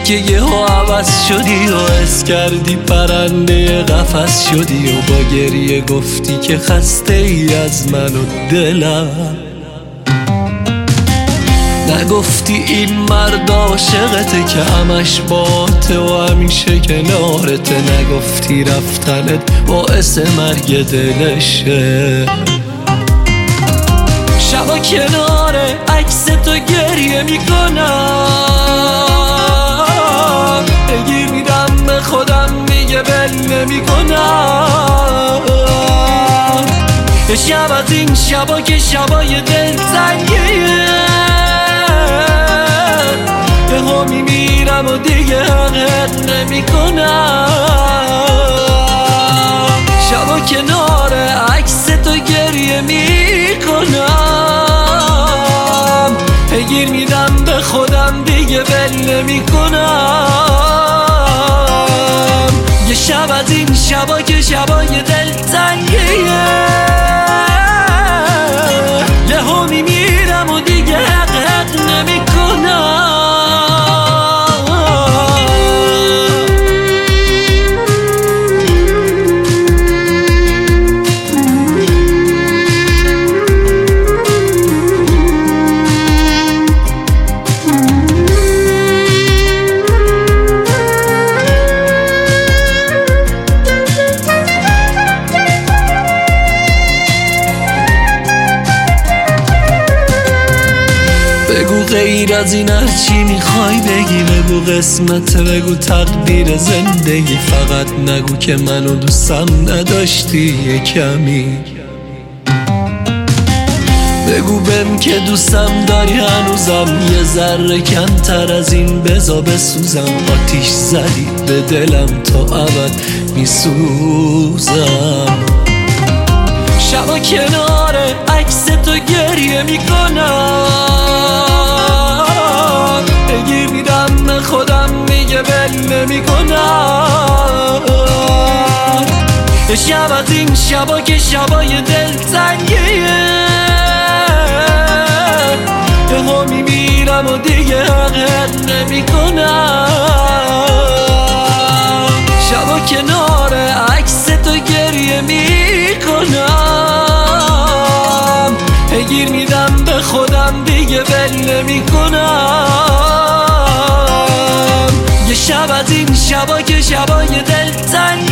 که یهو عوض شدی و حس کردی پرنده قفس شدی و با گریه گفتی که خسته ای از من و دلم. نگفتی این مرد عاشقته که همش باته و همیشه کنارته. نگفتی رفتنت باعث مرگ دلشه. شبا کنار عکس تو گریه میکنم، بگیر میرم به خودم میگه بل نمیکنم. شب از این شبا که شبای دلتنگیه، یهو میمیرم و دیگه حقت نمیکنم. شبا کنار عکس تو گریه میکنم، بگیر میدم به خودم دیگه ول نمیکنم. یه شب از این شبا که شبای دلتنگیه، یهو میمیرم و دیگه حقت نمیکنم. بگو غیر از این هرچی میخوای بگی، بگو قسمت، بگو تقدیر زندگی. فقط نگو که منو دوستم نداشتی یه کمی. بگو بهم که دوستم داری هنوزم، یه ذره کمتر از این بزا بسوزم. آتیش زدی به دلم تا ابد میسوزم. شبا کنار عکس تو گریه میکنم، بگیر میدم به خودم میگه بل نمیکنم. شب از این شبا که شبای دلتنگیه، یهو میمیرم و دیگه حقت نمیکنم. شبا کنار عکس تو گریه میکنم، بگیر میدم به خودم دیگه ول نمیکنم. یه شب از این شبا که شبای دلتنگیه،